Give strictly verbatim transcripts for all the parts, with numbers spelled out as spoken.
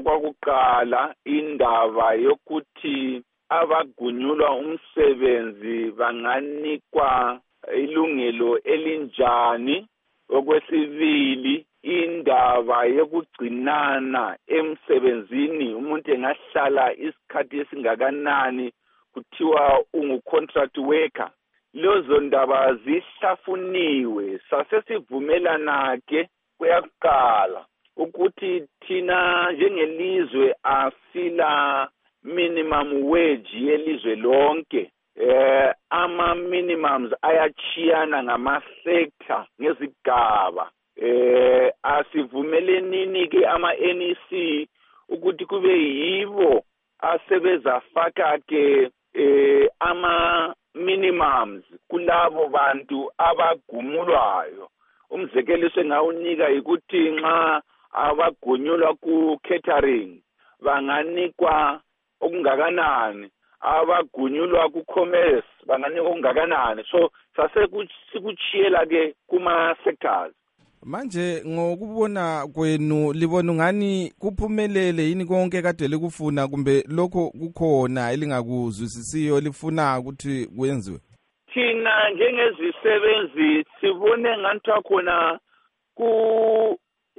okwakuqala indaba yokuthi abagunyulwa umsebenzi banganikwa ilungelo elinjani. Okwesibili indaba yokugcinana emsebenzini, umuntu engahlala isikhathi esingakanani kuthiwa ungu-contract worker. Lezo ndaba zihlafuniwe, sasesivumelana-ke kuyakuqala ukuthi thina njengelizwe asila minimum wage yelizwe lonke. Eh ama minimums ayachiyana ngama sector ngezigaba. Eh asivumelenini ke ama N E C ukuthi kube yibo asebeza faka ke eh ama minimums kulabo bantu abagumulwayo. Umzekeliso engawunika ukuthi nxa abagunyulwa ku catering banganikwa okungakanani, abagunyulwa ku commerce banganikwa okungakanani. So sase sikuchiyela ke kuma sectors. Manje ngokubona kwenu libona ngani kuphumelele yini konke kade likufuna, kumbe lokho kukhona elingakuzwisisiyo lifuna ukuthi kwenziwe? Thina njengezisebenzi sibone ngathi khona ku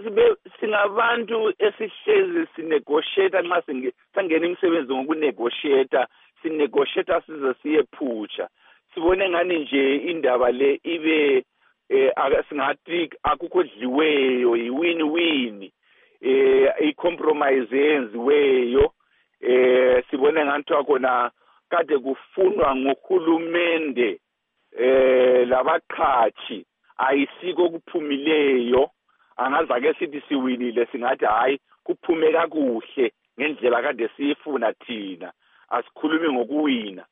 singabantu esihlezi sinegotiate nxa singena imisebenzi ngokunegotiate, sinegotiate size siyephutsha. Sibone ngani nje indaba le ibe eh singathi akukho dliweyo, i-win win, eh i-compromise yenziweyo. Eh sibone ngathi khona kade kufunwa ngohulumende eh labaqhathi ayisiko kuphumileyo. Angaza ke sithi siwinile singathi hayi kuphume kakuhle ngendlela kade siyifuna thina. Asikhulumi ngokuwina,